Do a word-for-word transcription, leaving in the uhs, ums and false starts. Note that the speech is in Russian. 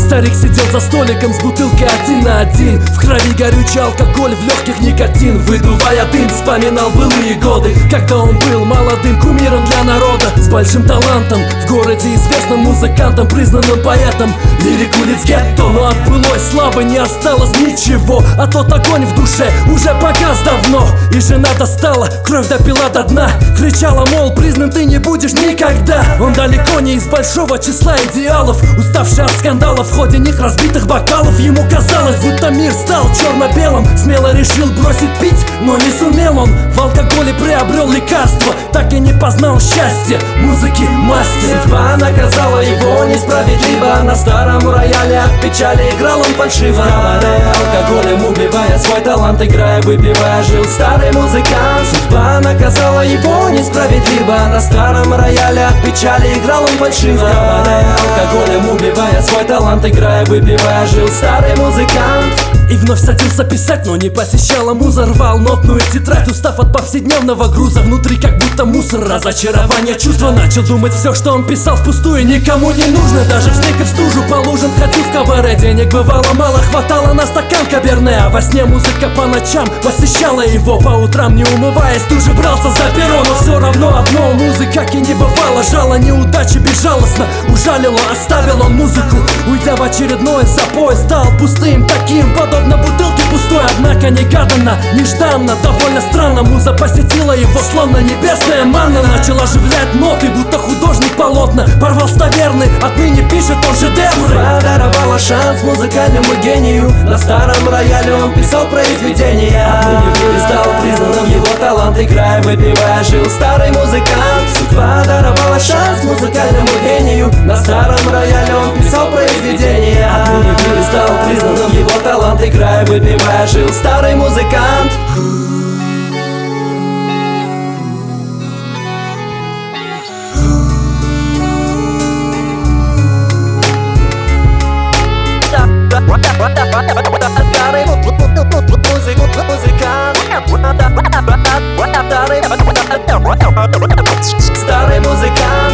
Старик сидел за столиком с бутылкой один на один. В крови горючий алкоголь, в легких никотин. Выдувая дым, вспоминал былые годы, когда он был молодым кумиром для народа, с большим талантом, в городе известным музыкантом, признанным поэтом. Лирик улиц гетто, но от былой славы не осталось ничего. А тот огонь в душе уже погас давно. И жена достала, кровь допила до дна, кричала, мол, признан ты не будешь никогда. Он далеко не из большого числа идеалов, уставший от скандалов, в ходе них разбитых бокалов. Ему казалось, будто мир стал черно-белым. Смело решил бросить пить, но не сумел он. В алкоголе приобрел лекарство, так и не познал счастья музыки мастер. Судьба наказала его несправедливо. На старом рояле от печали играл он фальшиво. Кабаре алкоголем убивая свой талант, играя, выпивая, жил старый музыкант. Судьба наказала его несправедливо. На старом рояле от печали играл он фальшиво. Кабаре алкоголем убивая свой талант, играя, выпивая, жил старый музыкант. И вновь садился писать, но не посещала муза. Рвал нотную тетрадь, устав от повседневного груза. Внутри как будто мусор, разочарование чувства. Начал думать, все, что он писал, впустую, никому не нужно. Даже в снег и в стужу по лужам ходил в кабаре. Денег бывало мало, хватало на стакан каберне. А во сне музыка по ночам посещала его. По утрам не умываясь, тут же брался за перо. Но все равно одно, музыка как и не бывало. Жало неудачи безжалостно ужалило, оставил он музыку, уйдя в очередной запой. Стал пустым таким, подобно бутылке пустой. Однако негаданно, нежданно, довольно странно, муза посетила его, словно небесная манна. Начал оживлять ноты, будто художник полотна. Порвал с таверны, отныне пишет он шедевры. Судьба даровала шанс музыкальному гению. На старом рояле он писал произведения. Отныне стал признанным его талант, играя, выпивая, жил старый музыкант. Судьба даровала шанс музыкальному гению. На старом рояле он писал произведения. Отныне стал признанным его талант, играя, выпивая, жил старый музыкант. Старый музыкант. Старый музыкант.